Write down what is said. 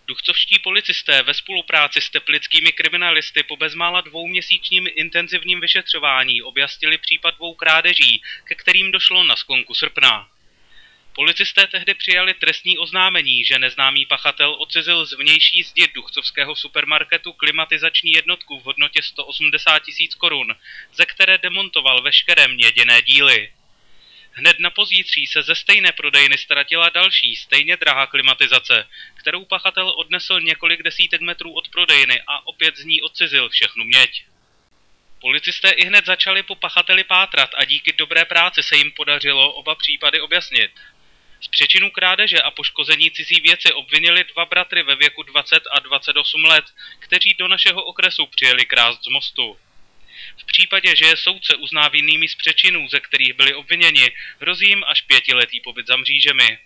Duchcovští policisté ve spolupráci s teplickými kriminalisty po bezmála dvouměsíčním intenzivním vyšetřování objasnili případ dvou krádeží, ke kterým došlo na sklonku srpna. Policisté tehdy přijali trestní oznámení, že neznámý pachatel odcizil z vnější zdi duchcovského supermarketu klimatizační jednotku v hodnotě 180 000 korun, ze které demontoval veškeré měděné díly. Hned na pozítří se ze stejné prodejny ztratila další, stejně drahá klimatizace, kterou pachatel odnesl několik desítek metrů od prodejny a opět z ní odcizil všechnu měď. Policisté ihned začali po pachateli pátrat a díky dobré práci se jim podařilo oba případy objasnit. Z přečinu krádeže a poškození cizí věci obvinili dva bratry ve věku 20 a 28 let, kteří do našeho okresu přijeli krást z mostu. V případě, že je soudce uzná vinnými z přečinů, ze kterých byli obviněni, hrozí jim až 5letý pobyt za mřížemi.